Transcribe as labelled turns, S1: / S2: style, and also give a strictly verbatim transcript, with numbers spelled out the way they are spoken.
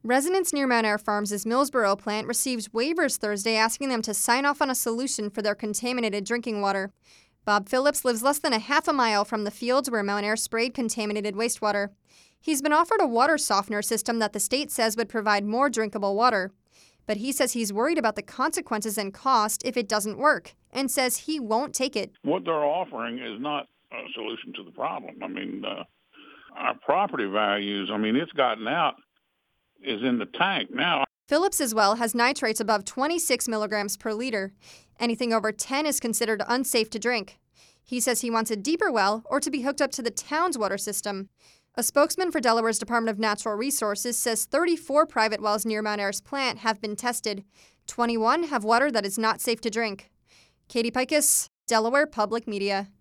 S1: Residents near Mount Air Farms' Millsboro plant received waivers Thursday asking them to sign off on a solution for their contaminated drinking water. Bob Phillips lives less than a half a mile from the fields where Mount Air sprayed contaminated wastewater. He's been offered a water softener system that the state says would provide more drinkable water. But he says he's worried about the consequences and cost if it doesn't work, and says he won't take it.
S2: What they're offering is not a solution to the problem. I mean, uh, our property values, I mean, it's gotten out, is in the tank now.
S1: Phillips' well has nitrates above twenty-six milligrams per liter. Anything over ten is considered unsafe to drink. He says he wants a deeper well or to be hooked up to the town's water system. A spokesman for Delaware's Department of Natural Resources says thirty-four private wells near Mount Air's plant have been tested. twenty-one have water that is not safe to drink. Katie Pikus, Delaware Public Media.